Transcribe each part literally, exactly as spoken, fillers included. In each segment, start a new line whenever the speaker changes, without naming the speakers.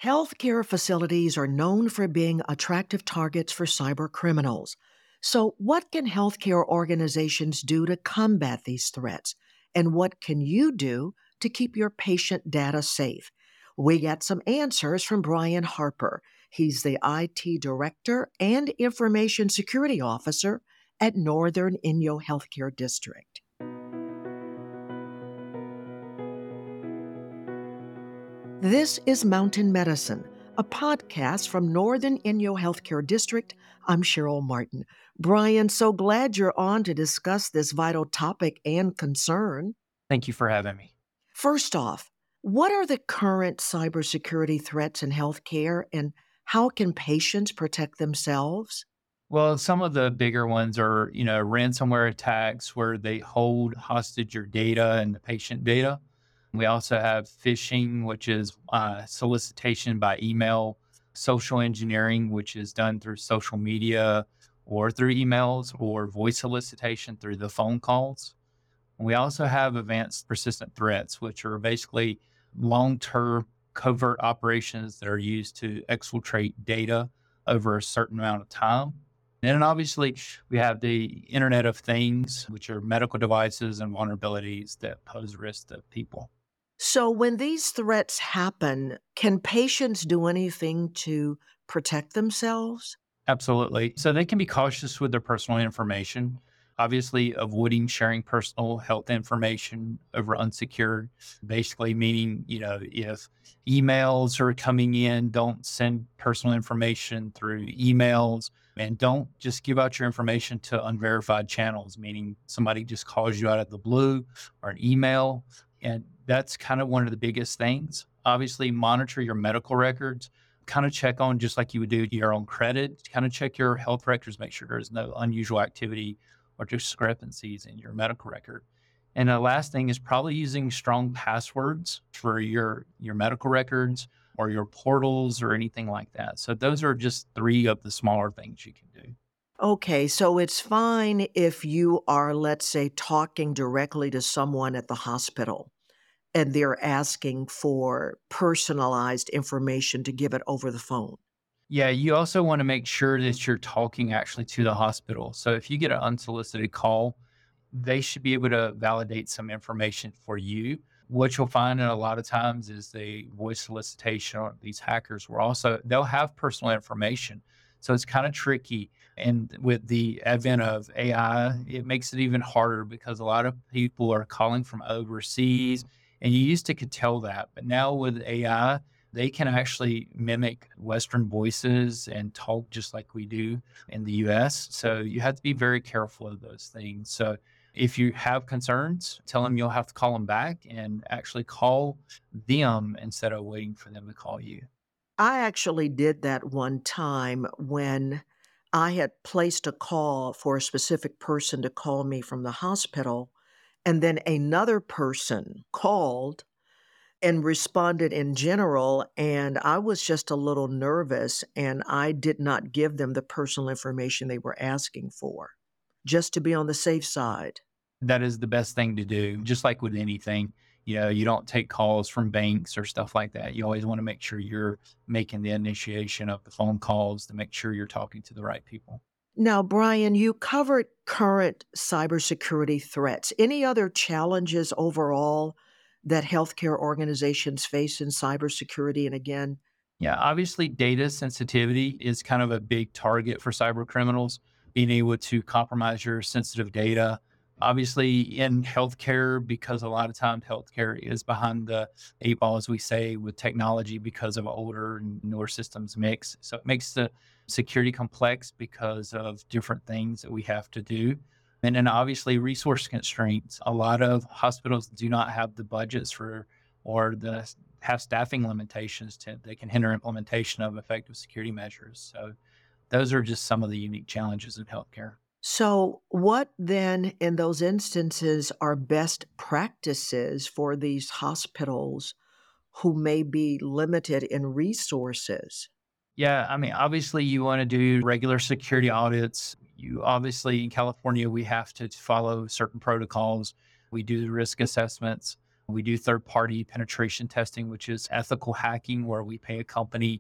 Healthcare facilities are known for being attractive targets for cyber criminals. So, what can healthcare organizations do to combat these threats? And what can you do to keep your patient data safe? We got some answers from Brian Harper. He's the I T Director and Information Security Officer at Northern Inyo Healthcare District. This is Mountain Medicine, a podcast from Northern Inyo Healthcare District. I'm Cheryl Martin. Brian, so glad you're on to discuss this vital topic and concern.
Thank you for having me.
First off, what are the current cybersecurity threats in healthcare, and how can patients protect themselves?
Well, some of the bigger ones are, you know, ransomware attacks where they hold hostage your data and the patient data. We also have phishing, which is uh, solicitation by email, social engineering, which is done through social media or through emails, or voice solicitation through the phone calls. We also have advanced persistent threats, which are basically long-term covert operations that are used to exfiltrate data over a certain amount of time. And then obviously we have the Internet of Things, which are medical devices and vulnerabilities that pose risk to people.
So, when these threats happen, can patients do anything to protect themselves?
Absolutely. So they can be cautious with their personal information, obviously avoiding sharing personal health information over unsecured, basically meaning, you know, if emails are coming in, don't send personal information through emails, and don't just give out your information to unverified channels, meaning somebody just calls you out of the blue or an email. And that's kind of one of the biggest things. Obviously, monitor your medical records, kind of check on, just like you would do your own credit, kind of check your health records, make sure there's no unusual activity or discrepancies in your medical record. And the last thing is probably using strong passwords for your, your medical records or your portals or anything like that. So those are just three of the smaller things you can do.
Okay, so it's fine if you are, let's say, talking directly to someone at the hospital and they're asking for personalized information to give it over the phone.
Yeah, you also want to make sure that you're talking actually to the hospital. So if you get an unsolicited call, they should be able to validate some information for you. What you'll find in a lot of times is the voice solicitation, or these hackers will also, they'll have personal information. So it's kind of tricky. And with the advent of A I, it makes it even harder because a lot of people are calling from overseas, and you used to could tell that. But now with A I, they can actually mimic Western voices and talk just like we do in the U S. So you have to be very careful of those things. So if you have concerns, tell them you'll have to call them back and actually call them instead of waiting for them to call you.
I actually did that one time when I had placed a call for a specific person to call me from the hospital, and then another person called and responded in general, and I was just a little nervous, and I did not give them the personal information they were asking for, just to be on the safe side.
That is the best thing to do. Just like with anything, you know, you don't take calls from banks or stuff like that. You always want to make sure you're making the initiation of the phone calls to make sure you're talking to the right people.
Now, Brian, you covered current cybersecurity threats. Any other challenges overall that healthcare organizations face in cybersecurity? And again,
Yeah, obviously data sensitivity is kind of a big target for cyber criminals, being able to compromise your sensitive data. Obviously in healthcare, because a lot of times healthcare is behind the eight ball, as we say, with technology because of older and newer systems mix. So it makes the security complex because of different things that we have to do. And then obviously resource constraints. A lot of hospitals do not have the budgets for, or the have staffing limitations to, they can hinder implementation of effective security measures. So those are just some of the unique challenges in healthcare.
so what then in those instances are best practices for these hospitals who may be limited in resources?
Yeah, I mean, obviously you want to do regular security audits. You obviously in California, we have to follow certain protocols. We do the risk assessments. We do third party penetration testing, which is ethical hacking, where we pay a company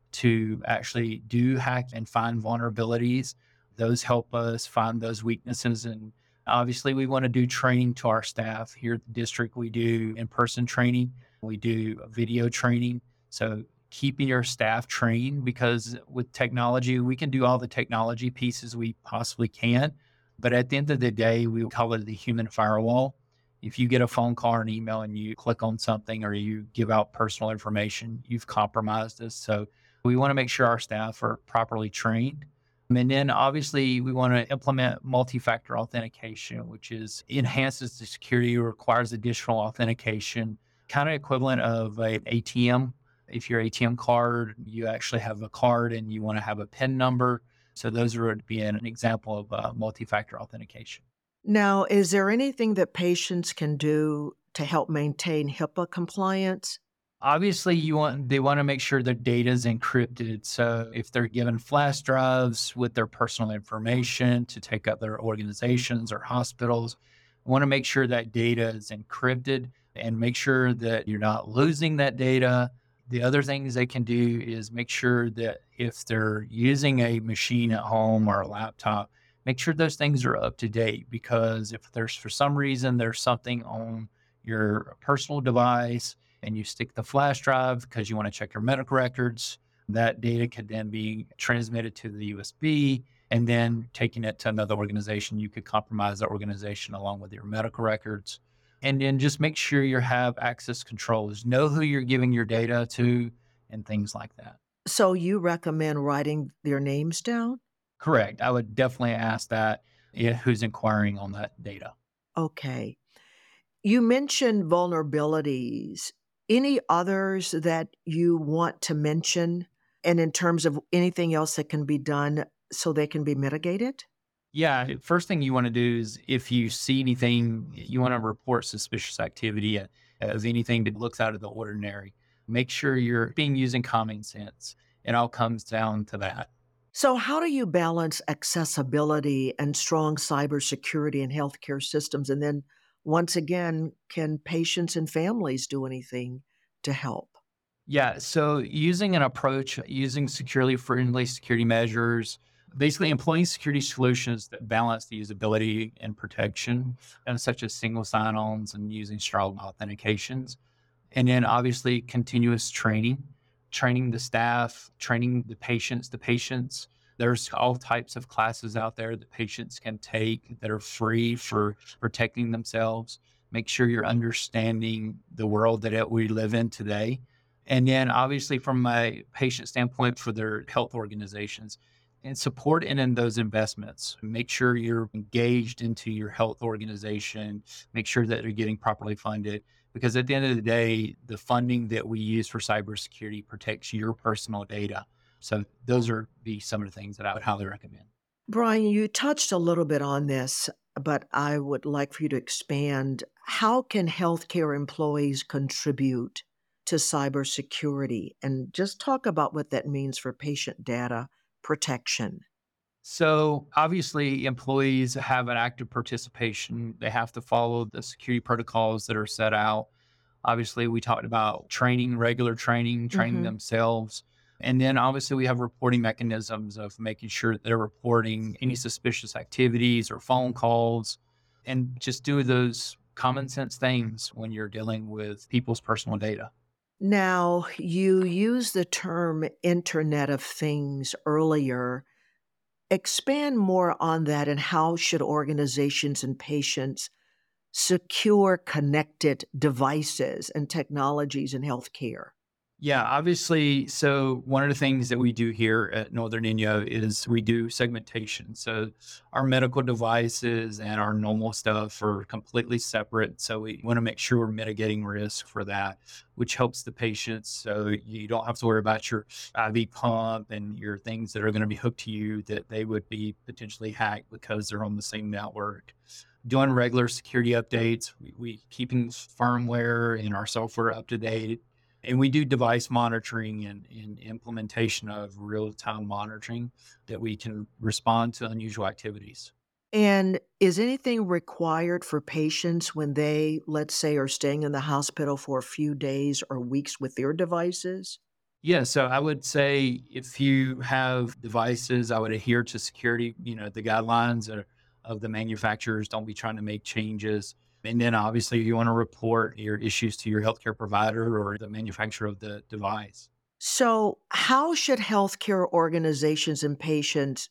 to actually do hack and find vulnerabilities. Those help us find those weaknesses. And obviously, we want to do training to our staff. Here at the district, we do in person training, we do video training. So, keeping your staff trained, because with technology, we can do all the technology pieces we possibly can. But at the end of the day, we call it the human firewall. If you get a phone call or an email and you click on something or you give out personal information, you've compromised us. So we want to make sure our staff are properly trained. And then obviously we want to implement multi-factor authentication, which is enhances the security, requires additional authentication, kind of equivalent of a ATM. If your A T M card, you actually have a card and you want to have a PIN number. So those would be an example of uh, multi-factor authentication.
Now, is there anything that patients can do to help maintain HIPAA compliance?
Obviously, you want they want to make sure their data is encrypted. So if they're given flash drives with their personal information to take up their organizations or hospitals, want to make sure that data is encrypted and make sure that you're not losing that data. The other things they can do is make sure that if they're using a machine at home or a laptop, make sure those things are up to date, because if there's for some reason there's something on your personal device and you stick the flash drive because you want to check your medical records, that data could then be transmitted to the U S B, and then taking it to another organization, you could compromise that organization along with your medical records. And then just make sure you have access controls, know who you're giving your data to and things like that.
So you recommend writing their names down?
Correct. I would definitely ask that, yeah, who's inquiring on that data.
Okay. You mentioned vulnerabilities. Any others that you want to mention? And in terms of anything else that can be done so they can be mitigated?
Yeah. First thing you want to do is if you see anything, you want to report suspicious activity uh, of anything that looks out of the ordinary. Make sure you're being using common sense. It all comes down to that.
So, how do you balance accessibility and strong cybersecurity in healthcare systems? And then, once again, can patients and families do anything to help?
Yeah. So using an approach, using securely friendly security measures, basically employing security solutions that balance the usability and protection, and such as single sign-ons and using strong authentications. And then obviously continuous training, training the staff, training the patients, the patients. There's all types of classes out there that patients can take that are free for protecting themselves. Make sure you're understanding the world that it- we live in today. And then obviously from a patient standpoint for their health organizations, and support in, in those investments. Make sure you're engaged into your health organization. Make sure that they're getting properly funded, because at the end of the day, the funding that we use for cybersecurity protects your personal data. So those are be some of the things that I would highly recommend.
Brian, you touched a little bit on this, but I would like for you to expand. How can healthcare employees contribute to cybersecurity? And just talk about what that means for patient data protection.
So obviously, employees have an active participation. They have to follow the security protocols that are set out. Obviously, we talked about training, regular training, training
hmm
themselves. And then obviously, we have reporting mechanisms of making sure that they're reporting any suspicious activities or phone calls, and just do those common sense things when you're dealing with people's personal data.
Now, you use the term Internet of Things earlier. Expand more on that and how should organizations and patients secure connected devices and technologies in healthcare?
Yeah, obviously. So one of the things that we do here at Northern Inyo is we do segmentation. So our medical devices and our normal stuff are completely separate. So we want to make sure we're mitigating risk for that, which helps the patients. So you don't have to worry about your I V pump and your things that are going to be hooked to you that they would be potentially hacked because they're on the same network. Doing regular security updates, we, we keeping firmware and our software up to date, and we do device monitoring and, and implementation of real time monitoring that we can respond to unusual activities.
And is anything required for patients when they, let's say, are staying in the hospital for a few days or weeks with their devices?
Yeah, so I would say if you have devices, I would adhere to security, you know, the guidelines of, of the manufacturers. Don't be trying to make changes. And then obviously you want to report your issues to your healthcare provider or the manufacturer of the device.
So, how should healthcare organizations and patients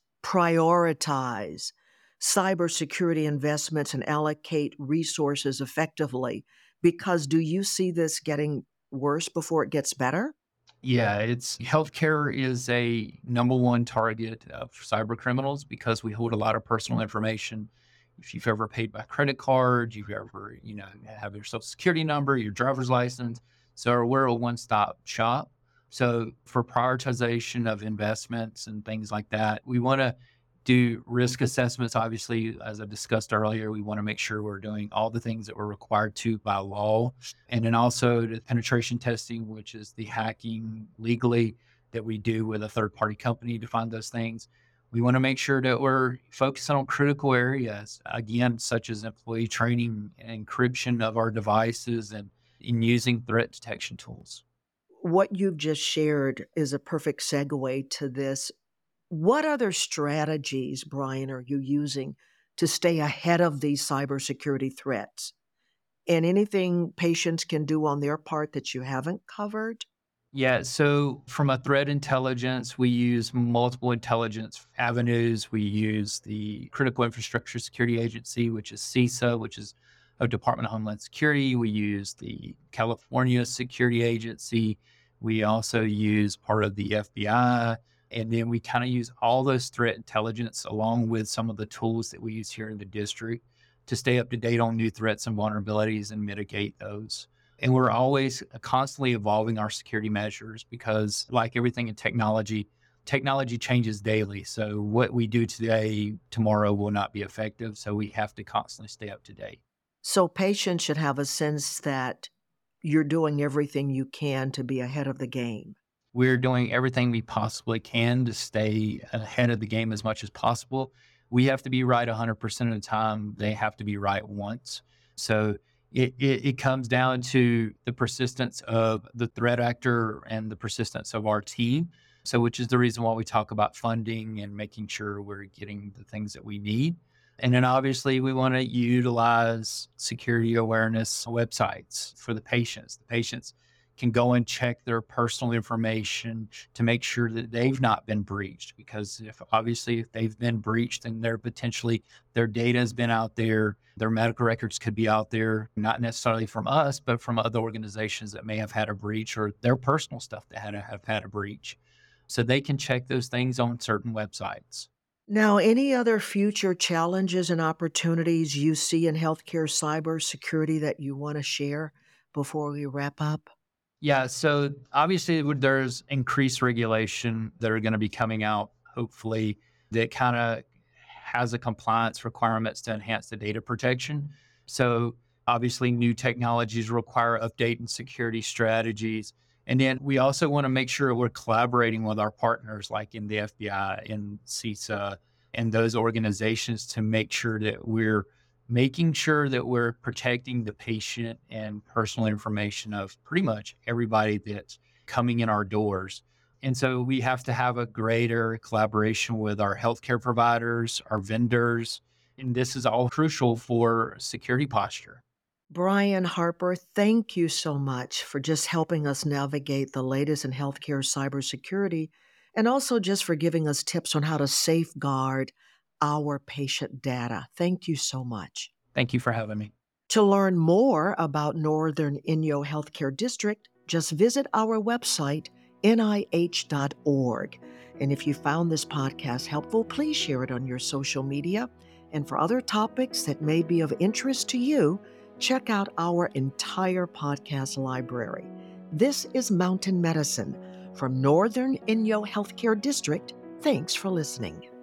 prioritize cybersecurity investments and allocate resources effectively? Because do you see this getting worse before it gets better?
Yeah, it's healthcare is a number one target of cyber criminals because we hold a lot of personal information. If you've ever paid by credit card, you've ever, you know, have your social security number, your driver's license. So we're a one-stop shop. So for prioritization of investments and things like that, we want to do risk assessments. Obviously, as I discussed earlier, we want to make sure we're doing all the things that we're required to by law. And then also the penetration testing, which is the hacking legally that we do with a third party company to find those things. We want to make sure that we're focusing on critical areas, again, such as employee training, encryption of our devices, and in using threat detection tools.
What you've just shared is a perfect segue to this. What other strategies, Brian, are you using to stay ahead of these cybersecurity threats? And anything patients can do on their part that you haven't covered?
Yeah, so from a threat intelligence, we use multiple intelligence avenues. We use the Critical Infrastructure Security Agency, which is CISA, which is a Department of Homeland Security. We use the California Security Agency. We also use part of the F B I. And then we kind of use all those threat intelligence along with some of the tools that we use here in the district to stay up to date on new threats and vulnerabilities and mitigate those. And we're always constantly evolving our security measures because, like everything in technology, technology changes daily. So, what we do today, tomorrow will not be effective. So, we have to constantly stay up to date.
So patients should have a sense that you're doing everything you can to be ahead of the game.
We're doing everything we possibly can to stay ahead of the game as much as possible. We have to be right one hundred percent of the time. They have to be right once. So, it, it, it comes down to the persistence of the threat actor and the persistence of our team. So, which is the reason why we talk about funding and making sure we're getting the things that we need. And then obviously we want to utilize security awareness websites for the patients. The patients can go and check their personal information to make sure that they've not been breached. Because if obviously if they've been breached, then they're potentially their data has been out there, their medical records could be out there, not necessarily from us, but from other organizations that may have had a breach or their personal stuff that had a, have had a breach. So they can check those things on certain websites.
Now, any other future challenges and opportunities you see in healthcare cybersecurity that you want to share before we wrap up?
Yeah, so obviously would- there's increased regulation that are going to be coming out, hopefully, that kind of has a compliance requirements to enhance the data protection. So obviously new technologies require update and security strategies. And then we also want to make sure we're collaborating with our partners like in the F B I, in CISA, and those organizations to make sure that we're making sure that we're protecting the patient and personal information of pretty much everybody that's coming in our doors. And so we have to have a greater collaboration with our healthcare providers, our vendors, and this is all crucial for security posture.
Brian Harper, thank you so much for just helping us navigate the latest in healthcare cybersecurity and also just for giving us tips on how to safeguard our patient data. Thank you so much.
Thank you for having me.
To learn more about Northern Inyo Healthcare District, just visit our website, N I H dot org. And if you found this podcast helpful, please share it on your social media. And for other topics that may be of interest to you, check out our entire podcast library. This is Mountain Medicine from Northern Inyo Healthcare District. Thanks for listening.